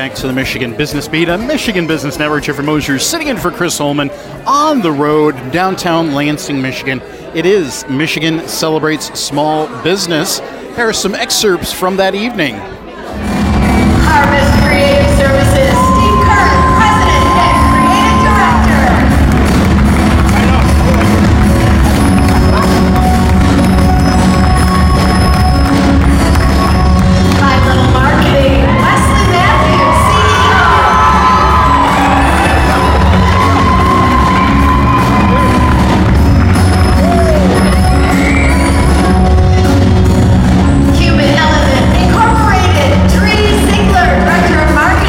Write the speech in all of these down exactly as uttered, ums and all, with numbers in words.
back to the Michigan Business Beat on Michigan Business Network. Jeffrey Mosier sitting in for Chris Holman on the road, downtown Lansing, Michigan. It is Michigan Celebrates Small Business. Here are some excerpts from that evening. Harvest Creative Services, Steve Kern, President and Creative Director. Five Little Marketing, Wesley Matthews, C E O. Human Element Incorporated, Dre Ziegler, Director of Marketing.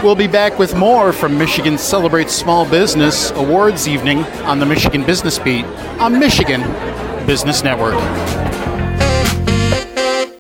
we'll be back with more from Michigan Celebrates Small Business Awards evening on the Michigan Business Beat on Michigan Business Network.